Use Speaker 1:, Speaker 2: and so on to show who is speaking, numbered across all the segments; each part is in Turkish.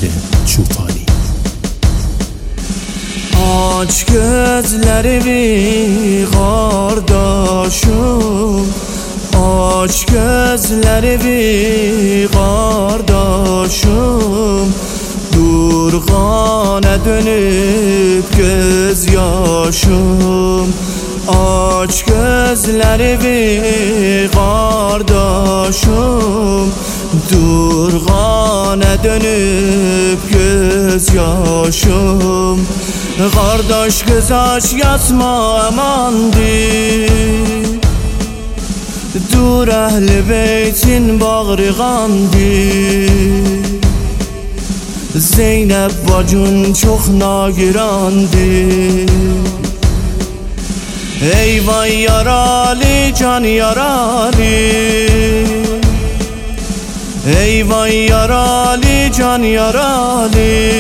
Speaker 1: Emir Çufani.
Speaker 2: Aç gözlerimi kardeşim, aç gözlerimi kardeşim, durğana dönüp göz yaşım. Aç gözlerimi kardeşim, durğana dönüp göz yaşım. Kardeş göz aç yatma amandır, dur ehl-i beytin bağrığandır. Zeynep bacın çok nagirandır. Eyvay yaralı can yaralı, eyvay yaralı can yaralı.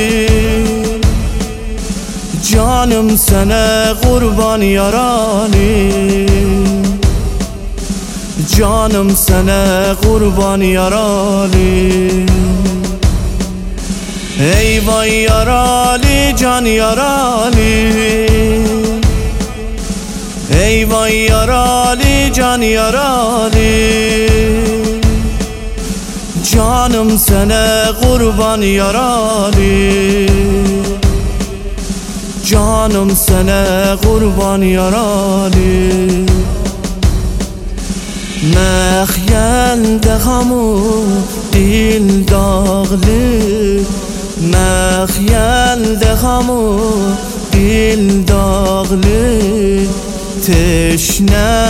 Speaker 2: Canım sana kurban yaralı, canım sana kurban yaralı. Eyvay yaralı can yaralı, eyvay yaralı can yaralı. Canım sana kurban yaralı, canım sana kurban yaralı. Mehyelde hamu dil dağlı, mehyelde hamu dil dağlı. Teşne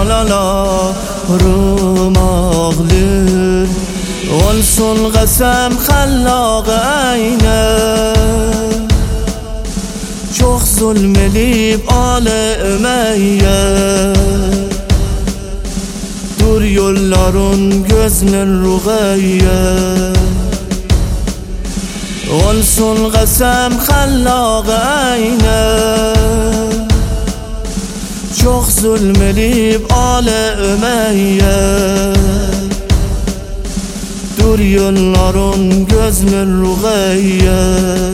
Speaker 2: balalarım ağlı, olsun qasam xallaq ayna. Çok zulmedip Ali Ümeyye, dur yolların gözünün Rugayye. Olsun qasam xallaq ayna, çok zulmedip Ali Ümeyye, dur yolların gözünün Rugayye.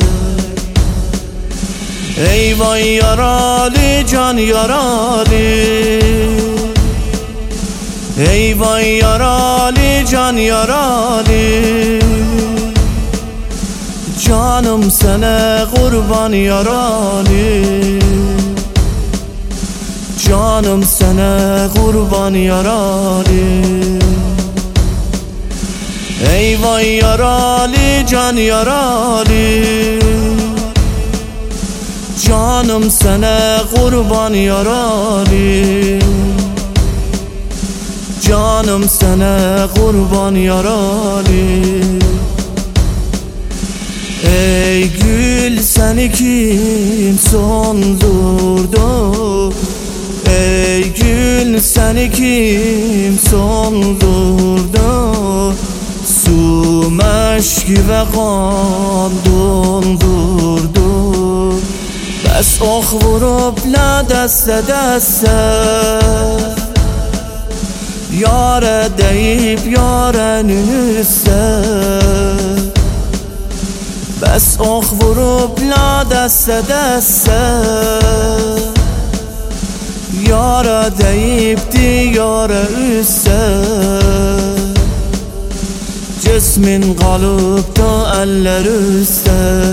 Speaker 2: Eyvay yaralı can yaralı, eyvay yaralı can yaralı. Canım sana kurban yaralı, canım sana kurban yaralı. Eyvay yaralı can yaralı, canım sana kurban yaralı, canım sana kurban yaralı. Ey gül seni kim sondurdu, ey gül seni kim sondurdu. Su meşki ve kan dondurdu, bes ok vurup la deste deste. Yâre deyip yârenin üstü, bes ok vurup la deste deste. Yâre deyip diyâre üstü, cismin kalıp da eller üstü.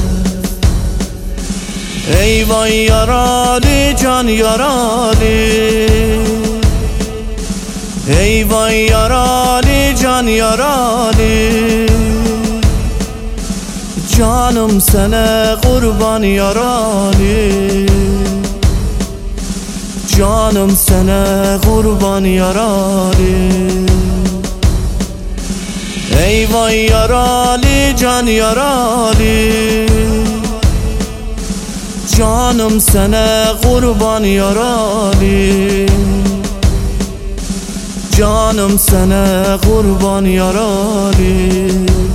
Speaker 2: Eyvay yaralı can yaralı, eyvay yaralı can yaralı. Canım sana kurban yaralı, canım sana kurban yaralı. Eyvay yaralı can yaralı, canım sana kurban yaralı, canım sana kurban yaralı.